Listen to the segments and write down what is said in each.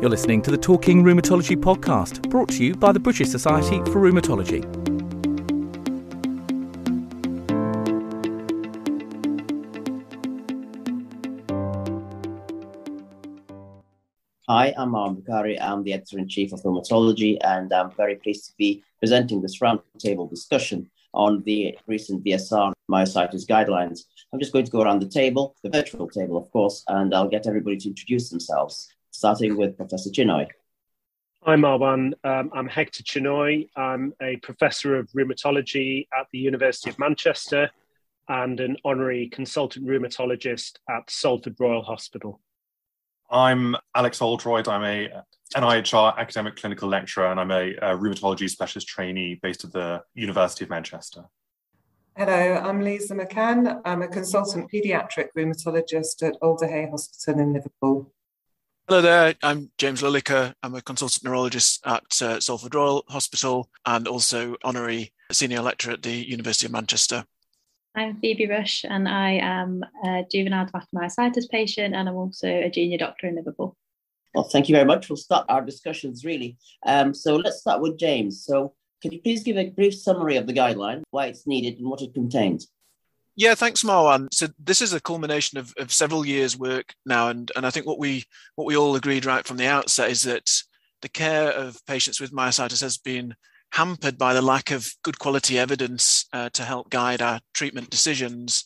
You're listening to the Talking Rheumatology podcast, brought to you by the British Society for Rheumatology. Hi, I'm Marwan Bukhari. I'm the Editor-in-Chief of Rheumatology, and I'm very pleased to be presenting this roundtable discussion on the recent BSR myositis guidelines. I'm just going to go around the table, the virtual table, of course, and I'll get everybody to introduce themselves, starting with Professor Chinoy. Hi, Marwan. I'm Hector Chinoy. I'm a Professor of Rheumatology at the University of Manchester and an Honorary Consultant Rheumatologist at Salford Royal Hospital. I'm Alex Oldroyd. I'm a NIHR academic clinical lecturer, and I'm a rheumatology specialist trainee based at the University of Manchester. Hello, I'm Lisa McCann. I'm a consultant paediatric rheumatologist at Alder Hey Hospital in Liverpool. Hello there, I'm James Lilliker. I'm a consultant neurologist at Salford Royal Hospital and also honorary senior lecturer at the University of Manchester. I'm Phoebe Rush, and I am a juvenile dermatomyositis patient, and I'm also a junior doctor in Liverpool. Well, thank you very much. We'll start our discussions, really. So let's start with James. So can you please give a brief summary of the guideline, why it's needed and what it contains? Yeah, thanks, Marwan. So this is a culmination of several years' work now, and I think what we all agreed right from the outset is that the care of patients with myositis has been hampered by the lack of good quality evidence to help guide our treatment decisions.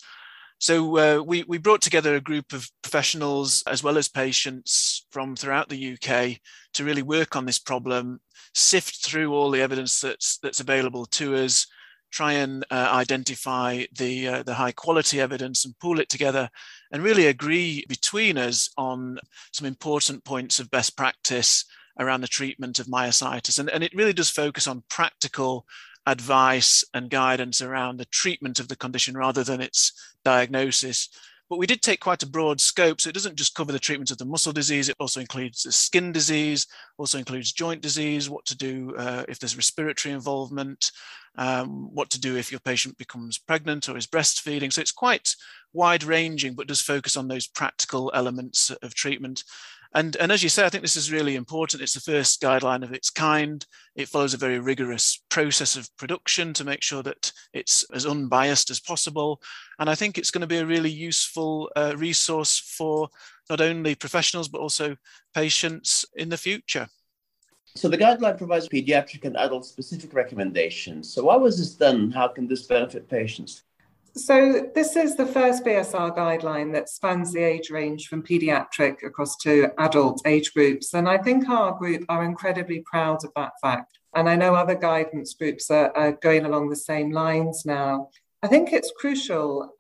So we brought together a group of professionals as well as patients from throughout the UK to really work on this problem, sift through all the evidence that's available to us, try and identify the high quality evidence and pool it together and really agree between us on some important points of best practice around the treatment of myositis. And it really does focus on practical advice and guidance around the treatment of the condition rather than its diagnosis. But we did take quite a broad scope, so it doesn't just cover the treatment of the muscle disease, it also includes the skin disease, also includes joint disease, what to do if there's respiratory involvement, what to do if your patient becomes pregnant or is breastfeeding. So it's quite wide-ranging, but does focus on those practical elements of treatment. And as you say, I think this is really important. It's the first guideline of its kind. It follows a very rigorous process of production to make sure that it's as unbiased as possible. And I think it's going to be a really useful resource for not only professionals, but also patients in the future. So the guideline provides pediatric and adult specific recommendations. So why was this done? How can this benefit patients? So this is the first BSR guideline that spans the age range from paediatric across to adult age groups. And I think our group are incredibly proud of that fact. And I know other guidance groups are going along the same lines now. I think it's crucial.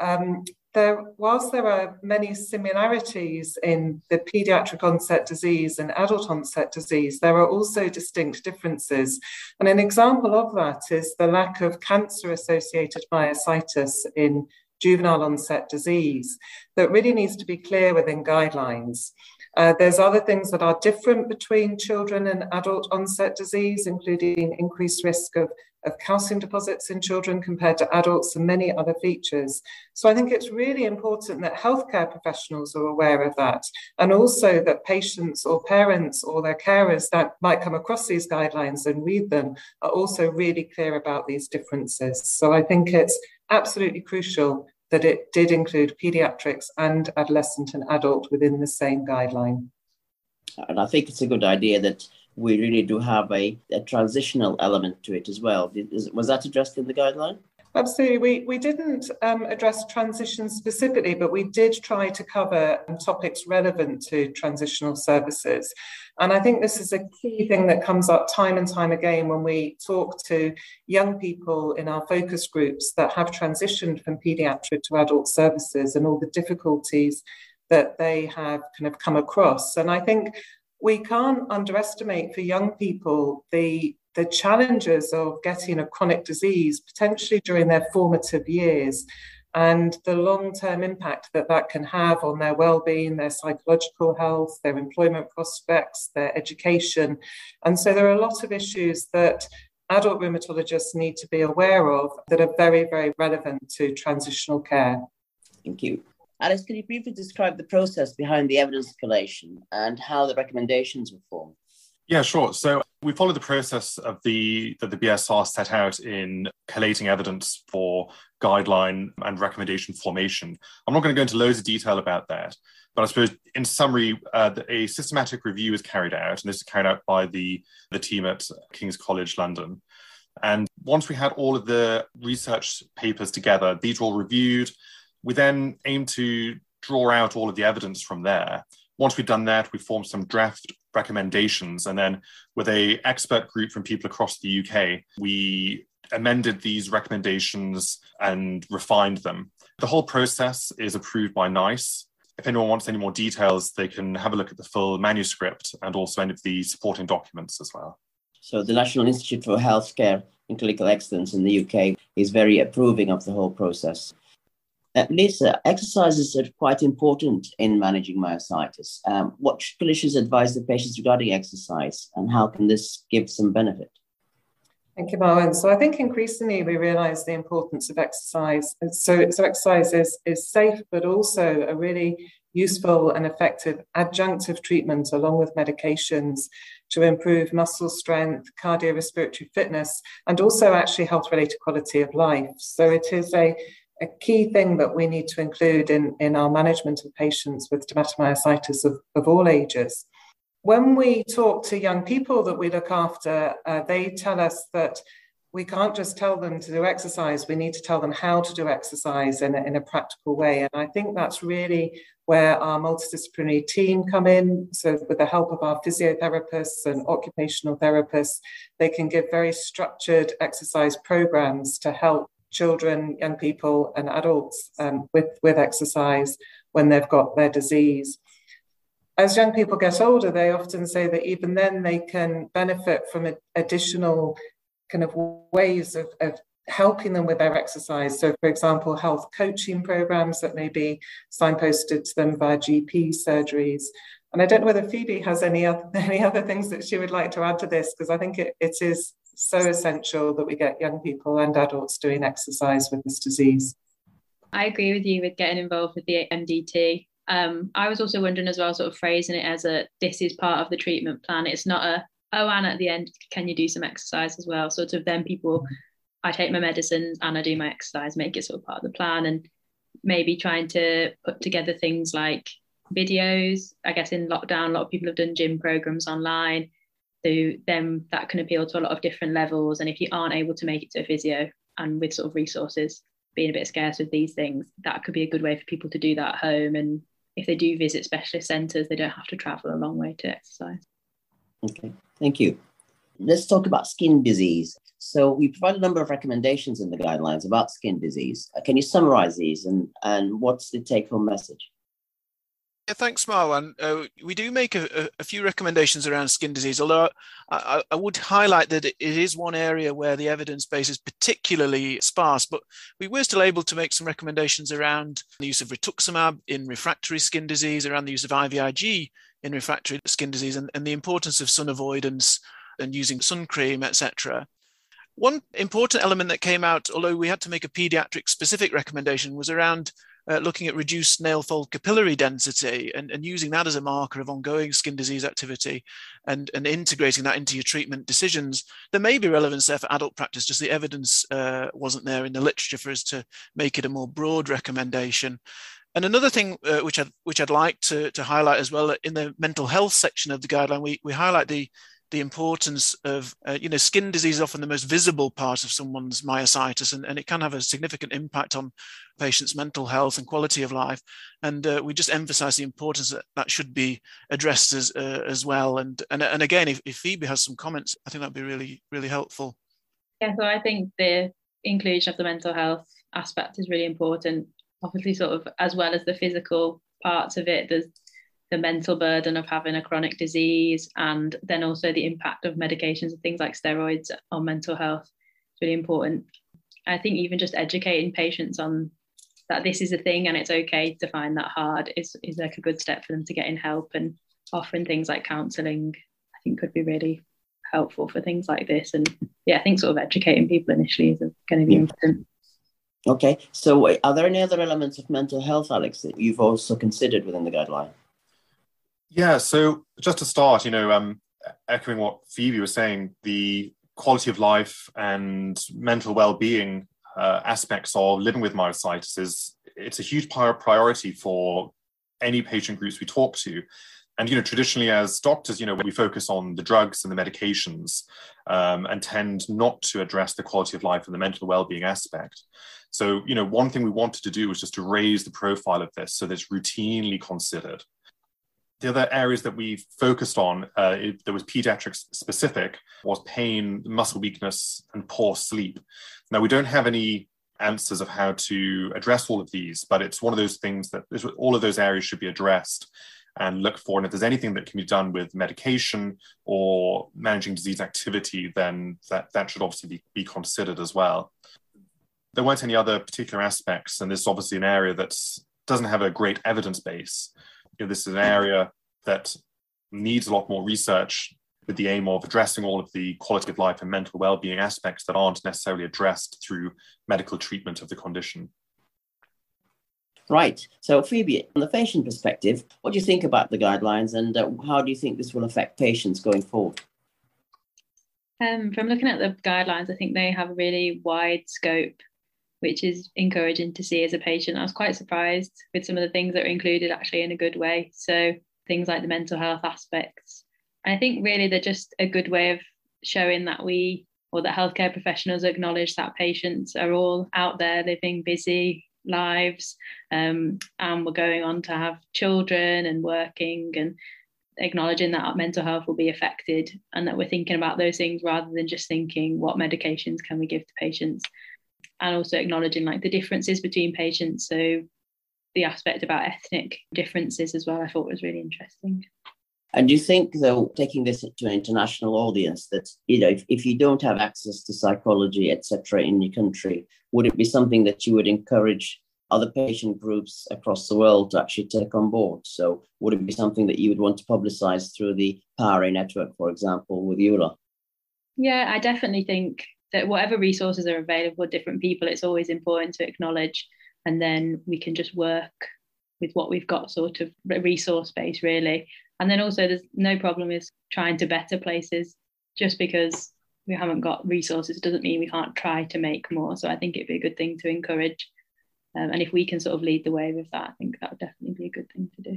Whilst there are many similarities in the paediatric onset disease and adult onset disease, there are also distinct differences. And an example of that is the lack of cancer-associated myositis in juvenile onset disease that really needs to be clear within guidelines. There's other things that are different between children and adult onset disease, including increased risk of calcium deposits in children compared to adults and many other features. So I think it's really important that healthcare professionals are aware of that, and also that patients or parents or their carers that might come across these guidelines and read them are also really clear about these differences. So I think it's absolutely crucial that it did include pediatrics and adolescent and adult within the same guideline. And I think it's a good idea that we really do have a transitional element to it as well. Was that addressed in the guideline? Absolutely. We didn't address transition specifically, but we did try to cover topics relevant to transitional services. And I think this is a key thing that comes up time and time again when we talk to young people in our focus groups that have transitioned from paediatric to adult services and all the difficulties that they have kind of come across. And I think we can't underestimate for young people the challenges of getting a chronic disease, potentially during their formative years, and the long-term impact that can have on their well-being, their psychological health, their employment prospects, their education. And so there are a lot of issues that adult rheumatologists need to be aware of that are very, very relevant to transitional care. Thank you. Alice, can you briefly describe the process behind the evidence collation and how the recommendations were formed? Yeah, sure. So we follow the process of that the BSR set out in collating evidence for guideline and recommendation formation. I'm not going to go into loads of detail about that, but I suppose in summary, a systematic review is carried out, and this is carried out by the team at King's College London. And once we had all of the research papers together, these were all reviewed. We then aim to draw out all of the evidence from there. Once we've done that, we formed some draft recommendations, and then with an expert group from people across the UK, we amended these recommendations and refined them. The whole process is approved by NICE. If anyone wants any more details, they can have a look at the full manuscript and also any of the supporting documents as well. So the National Institute for Healthcare and Clinical Excellence in the UK is very approving of the whole process. Lisa, exercises are quite important in managing myositis. What should clinicians advise the patients regarding exercise, and how can this give some benefit? Thank you, Marwan. So I think increasingly we realise the importance of exercise. So exercise is safe, but also a really useful and effective adjunctive treatment along with medications to improve muscle strength, cardiorespiratory fitness, and also actually health-related quality of life. So it is a key thing that we need to include in our management of patients with dermatomyositis of all ages. When we talk to young people that we look after, they tell us that we can't just tell them to do exercise, we need to tell them how to do exercise in a practical way. And I think that's really where our multidisciplinary team come in. So with the help of our physiotherapists and occupational therapists, they can give very structured exercise programs to help children, young people and adults with exercise when they've got their disease. As young people get older, they often say that even then they can benefit from additional kind of ways of helping them with their exercise. So, for example, health coaching programs that may be signposted to them via GP surgeries. And I don't know whether Phoebe has any other things that she would like to add to this, because I think it is so essential that we get young people and adults doing exercise with this disease. I agree with you with getting involved with the MDT. I was also wondering as well, sort of phrasing it as this is part of the treatment plan. It's not and at the end, can you do some exercise as well? Sort of then people, I take my medicines and I do my exercise, make it sort of part of the plan, and maybe trying to put together things like videos. I guess in lockdown, a lot of people have done gym programs online. So then that can appeal to a lot of different levels. And if you aren't able to make it to a physio, and with sort of resources being a bit scarce with these things, that could be a good way for people to do that at home. And if they do visit specialist centres, they don't have to travel a long way to exercise. Okay, thank you. Let's talk about skin disease. So we provide a number of recommendations in the guidelines about skin disease. Can you summarise these and what's the take-home message? Yeah, thanks, Marwan. We do make a few recommendations around skin disease, although I would highlight that it is one area where the evidence base is particularly sparse, but we were still able to make some recommendations around the use of rituximab in refractory skin disease, around the use of IVIG in refractory skin disease, and the importance of sun avoidance and using sun cream, etc. One important element that came out, although we had to make a pediatric specific recommendation, was around looking at reduced nail fold capillary density and using that as a marker of ongoing skin disease activity and integrating that into your treatment decisions. There may be relevance there for adult practice, just the evidence wasn't there in the literature for us to make it a more broad recommendation. And another thing which I'd like to highlight as well, in the mental health section of the guideline, we highlight the importance of, skin disease is often the most visible part of someone's myositis, and it can have a significant impact on patients' mental health and quality of life. And we just emphasize the importance that should be addressed as well. And again, if Phoebe has some comments, I think that'd be really, really helpful. Yeah, so I think the inclusion of the mental health aspect is really important. Obviously, sort of as well as the physical parts of it, there's the mental burden of having a chronic disease, and then also the impact of medications and things like steroids on mental health. It's really important. I think even just educating patients on that this is a thing and it's okay to find that hard is like a good step for them to getting help, and offering things like counselling I think could be really helpful for things like this. And yeah, I think sort of educating people initially is going to be important. Okay, so are there any other elements of mental health, Alex, that you've also considered within the guideline? Yeah, so just to start, echoing what Phoebe was saying, the quality of life and mental well-being aspects of living with myositis it's a huge priority for any patient groups we talk to. And, traditionally as doctors, we focus on the drugs and the medications and tend not to address the quality of life and the mental well-being aspect. So, one thing we wanted to do was just to raise the profile of this so that it's routinely considered. The other areas that we focused on, that was pediatrics specific, was pain, muscle weakness, and poor sleep. Now, we don't have any answers of how to address all of these, but it's one of those things that all of those areas should be addressed and look for. And if there's anything that can be done with medication or managing disease activity, then that should obviously be considered as well. There weren't any other particular aspects, and this is obviously an area that doesn't have a great evidence base. This is an area that needs a lot more research with the aim of addressing all of the quality of life and mental well-being aspects that aren't necessarily addressed through medical treatment of the condition. Right. So, Phoebe, from the patient perspective, what do you think about the guidelines, and how do you think this will affect patients going forward? From looking at the guidelines, I think they have a really wide scope, which is encouraging to see as a patient. I was quite surprised with some of the things that are included actually in a good way. So things like the mental health aspects. And I think really they're just a good way of showing that that healthcare professionals acknowledge that patients are all out there living busy lives, and we're going on to have children and working, and acknowledging that our mental health will be affected, and that we're thinking about those things rather than just thinking what medications can we give to patients. And also acknowledging the differences between patients. So the aspect about ethnic differences as well, I thought was really interesting. And do you think, though, taking this to an international audience, that, if you don't have access to psychology, etc., in your country, would it be something that you would encourage other patient groups across the world to actually take on board? So would it be something that you would want to publicize through the PARA network, for example, with EULA? Yeah, I definitely think that whatever resources are available to different people, it's always important to acknowledge, and then we can just work with what we've got, sort of resource base, really. And then also there's no problem with trying to better places. Just because we haven't got resources doesn't mean we can't try to make more. So I think it'd be a good thing to encourage. And if we can sort of lead the way with that, I think that would definitely be a good thing to do.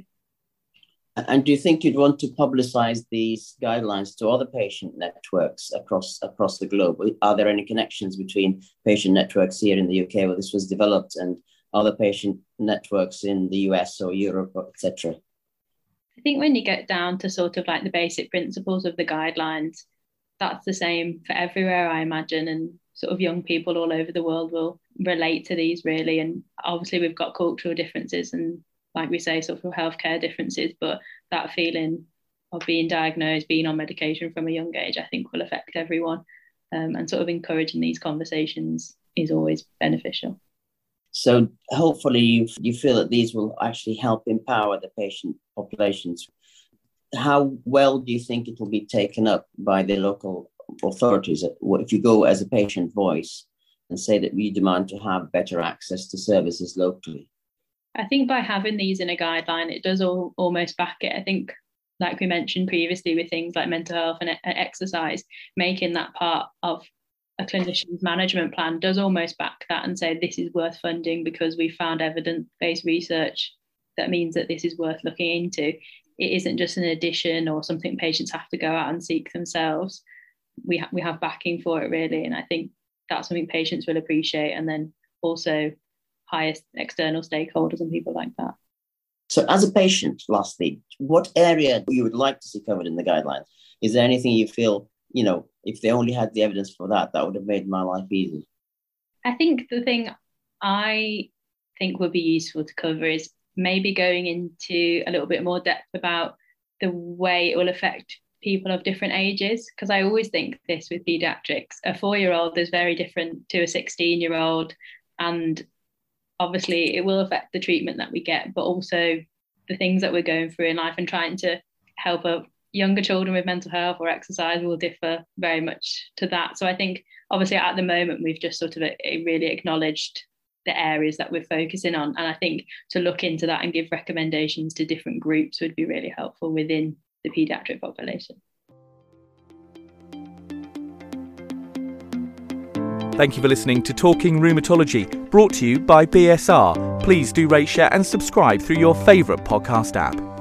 And do you think you'd want to publicize these guidelines to other patient networks across the globe? Are there any connections between patient networks here in the UK where this was developed and other patient networks in the US or Europe, etc.? I think when you get down to sort of the basic principles of the guidelines, that's the same for everywhere, I imagine. And sort of young people all over the world will relate to these, really. And obviously we've got cultural differences and, like we say, sort of healthcare differences, but that feeling of being diagnosed, being on medication from a young age, I think will affect everyone. And sort of encouraging these conversations is always beneficial. So hopefully you feel that these will actually help empower the patient populations. How well do you think it will be taken up by the local authorities if you go as a patient voice and say that we demand to have better access to services locally? I think by having these in a guideline, it does almost back it. I think, like we mentioned previously with things like mental health and exercise, making that part of a clinician's management plan does almost back that and say this is worth funding because we found evidence-based research that means that this is worth looking into. It isn't just an addition or something patients have to go out and seek themselves. We have backing for it, really, and I think that's something patients will appreciate, and then also highest external stakeholders and people like that. So as a patient, lastly, what area you would like to see covered in the guidelines? Is there anything you feel, if they only had the evidence for that would have made my life easier? I think the thing I think would be useful to cover is maybe going into a little bit more depth about the way it will affect people of different ages. Because I always think this with pediatrics, a 4-year-old is very different to a 16-year-old. And obviously it will affect the treatment that we get, but also the things that we're going through in life, and trying to help younger children with mental health or exercise will differ very much to that. So I think obviously at the moment we've just sort of really acknowledged the areas that we're focusing on. And I think to look into that and give recommendations to different groups would be really helpful within the paediatric population. Thank you for listening to Talking Rheumatology, brought to you by BSR. Please do rate, share and subscribe through your favourite podcast app.